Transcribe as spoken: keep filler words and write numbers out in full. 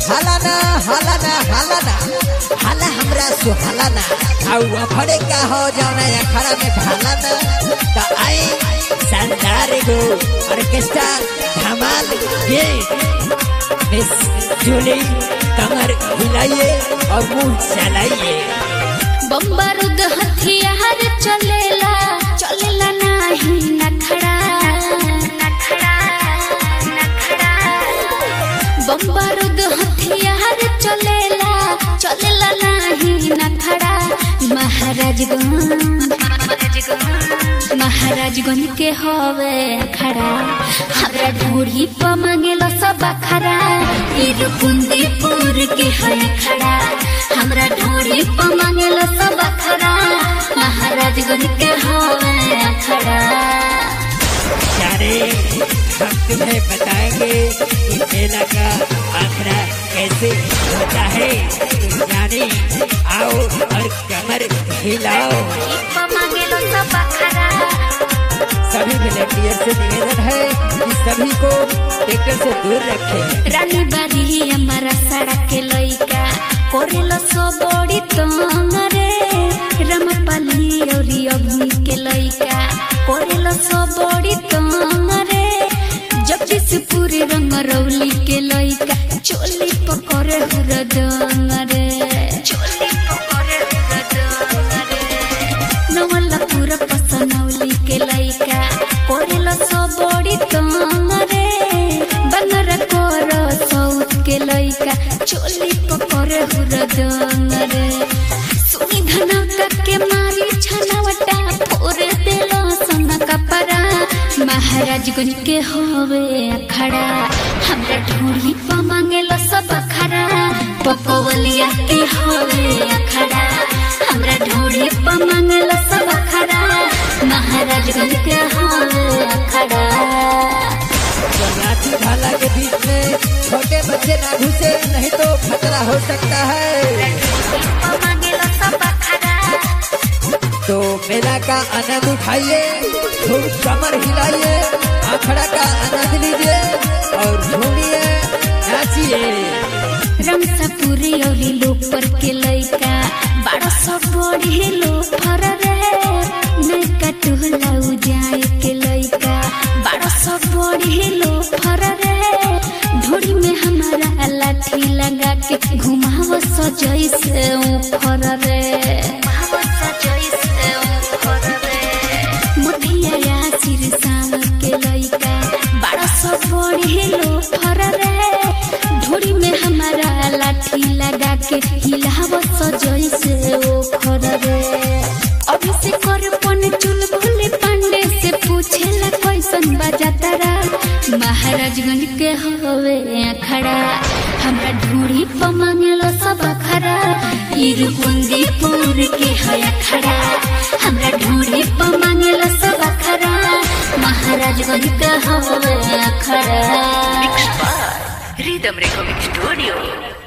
हलाना हलाना हलाना हाला हमरा सुहालाना आउ अखड़े का हो जाना अखड़ा में ढालाना तो आई शानदार गो ऑर्केस्ट्रा धमाल ये मिस जूली कमर हिलाइए और मुंह चलाइए। बम्बारूद हथियार चलेला चलेला नाही नखड़ा नखड़ा नखड़ा बम्बारूद हथियार चलेला चलेला नाही नखड़ा महाराजगंज महाराजगंज के हवे खड़ा हमरा ढूढ़ी प मांगेला सब खड़ा इरकुंदीपुर के है खड़ा हमरा ढूढ़ी प मांगेला सब खड़ा महाराजगंज के हवे खड़ा। यारे हम तुम्हें बताएंगे कि मेला का आखड़ा कैसे होता है यानी आओ और कमर हिलाओ। सभी वॉलंटियर से निवेदन है कि सभी को ट्रैक्टर से दूर रखें। रानी बारी हमारा सड़क के लइका कोरेलो सो बड़ी तंग रे रमपाली और अग्नि के लइका कोरेलो सो बड़ी तंग रे जगदीशपुर रंगरौली के लइका चोली पकड़े हुरदंग रे चोली पकड़े हुरदंग रे नवलपुर पसनौली के लइका कोरेलो सो बड़ी तंग रे बंगर कोरो साउथ के लइका चोली पकड़े हुरदंग रे सुनी धनका के मारी छनवटा फोर देलो सोना कपड़ा महाराजगंज के होवे अखड़ा हमरा ढूढ़ी प मांगेलो सब खड़ा पकवलिया के होवे अखड़ा हमरा ढूढ़ी प मांगेलो सब खड़ा महाराजगंज के होवे अखड़ा। तो लाठी भाला के बीच में छोटे बच्चे ना घुसे नहीं तो खतरा हो सकता है। तो मेला का आनंद उठाइए खूब कमर हिलाइए आखड़ा का आनंद लीजिए और झूमिए नाचिए। रमसापुरी और लोपर के लइका बड़ा सब बड़ी लोफर रे नैका टोला जाए के लइका बड़ा सब बड़ी लोफर रे ढोड़ी में हमारा लाठी लगा के घुमाव सजई से ऊपर रे मोतिया सिरसाम के लइका बड़ा सब बड़ी लोफर रे ढोड़ी में हमारा लाठी लगा के हिलाव सजई से ऊपर रे अभी से कर पन चुल भोले पांडे से पूछेला कैसन बजातारा महाराजगंज के होवे अखड़ा हमरा ढूढ़ी प मांगेलो सब खड़ा इरकुंदीपुर के है अखड़ा हमरा ढूढ़ी प मांगेलो सब खड़ा महाराजगंज के होवे अखड़ा। Mixed by Rhythm Recording Studio।